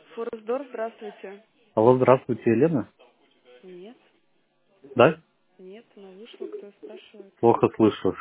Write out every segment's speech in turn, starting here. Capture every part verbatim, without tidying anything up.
Форесдор, здравствуйте. Алло, здравствуйте, Елена. Нет, Да? нет, она вышла, кто спрашивает. Плохо слышу.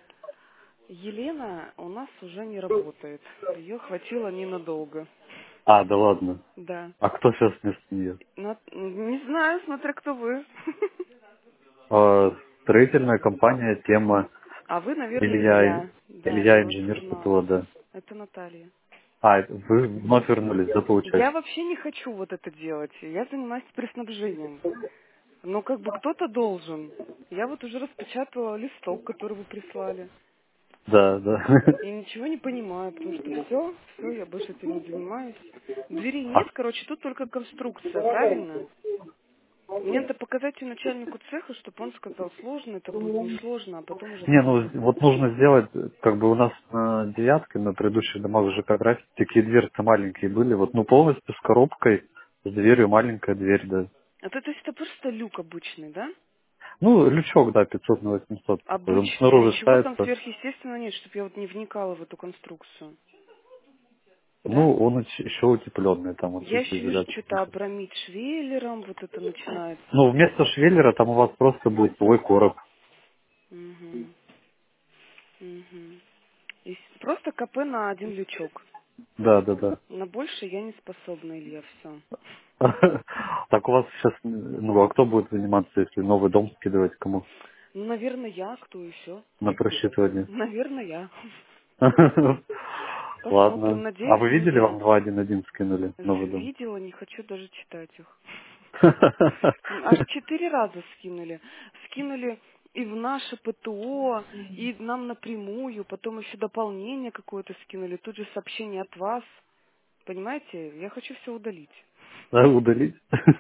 Елена у нас уже не работает. Ее хватило ненадолго. А, да ладно. Да. А кто сейчас вместо нее? На- Не знаю, смотря кто вы. А, строительная компания, тема А вы, наверное, Илья, Илья. Да, Илья я вас инженер узнала. ПТО, да. Это Наталья. А, это вы вновь вернулись, да, Я получается? вообще не хочу вот это делать. Я занимаюсь приснабжением. Но как бы кто-то должен. Я вот уже распечатала листок, который вы прислали. Да, да. Я ничего не понимаю, потому что все, все, я больше этим не занимаюсь. Двери А, нет, короче, тут только конструкция, правильно? Мне надо показать и начальнику цеха, чтобы он сказал, сложно это будет, несложно, а потом уже не, ну посмотрим. вот нужно сделать, как бы у нас на девятке, на предыдущих домах ЖК график, такие дверцы маленькие были, вот, ну полностью с коробкой, с дверью, маленькая дверь, да. А то, то есть это просто люк обычный, да? Ну, лючок, да, пятьсот на восемьсот такой, он Обычный, а снаружи ничего там ставится. сверхъестественного нет, чтобы я вот не вникала в эту конструкцию, да? Ну, он уч- еще утепленный, там вот Я еще вижу звукоизоляция. что-то обрамить швеллером, вот это начинается. Ну, вместо швеллера там у вас просто будет свой короб. Угу, угу. И с- просто КП на один лючок. Да, да, да. На больше я не способна, Илья, все. Так у вас сейчас, ну, а кто будет заниматься, если новый дом скидывать кому? Ну, наверное, я, кто еще? На просчитывание. Наверное, я. Посмотрим, Ладно. А надеюсь, вы не видели, я. вам два один один скинули новый дом? Видела, не хочу даже читать их. Аж четыре раза скинули. Скинули и в наше ПТО, и нам напрямую, потом еще дополнение какое-то скинули, тут же сообщение от вас. Понимаете, я хочу все удалить. Да, удалить?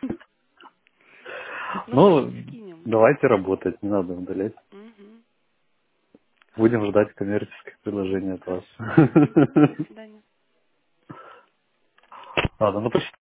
Ну, Ну, потом скинем. давайте работать, не надо удалять. Угу. Будем ждать коммерческих предложений от вас. Хорошо. До свидания. Ладно, ну почти